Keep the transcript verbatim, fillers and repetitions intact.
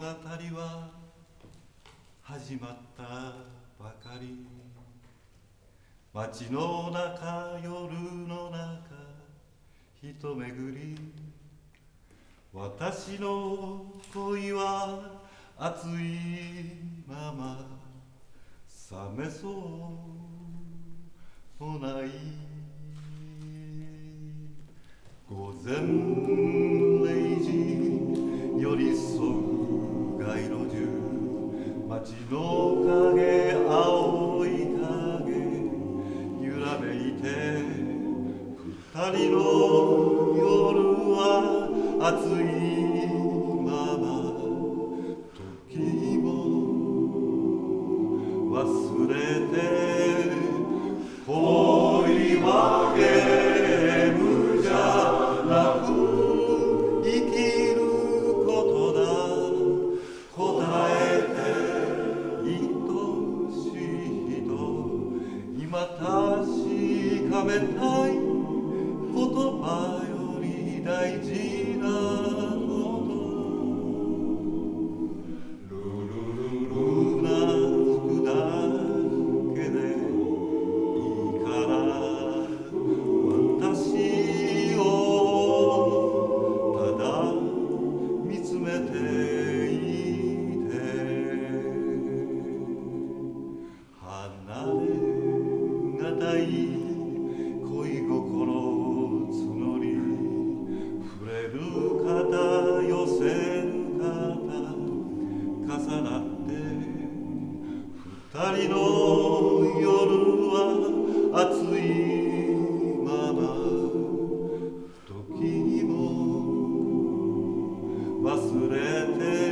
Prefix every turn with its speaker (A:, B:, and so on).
A: は始まったばかり。街の中、夜の中、一巡り。私の恋は熱いまま冷めそうもない。午前零時寄り添う街路樹、街の影、青い影揺らめいて、二人の夜は熱いまま、時も忘れて。恋はゲームじゃなく生きることだ。答えて愛しい人、今確かめたい言葉より大事なこと。ルルルルなつくだけでいいから、私をただ見つめていて。離れがたい恋心募り、触れる肩寄せる肩重なって、二人の夜は熱いまま、時にも忘れて。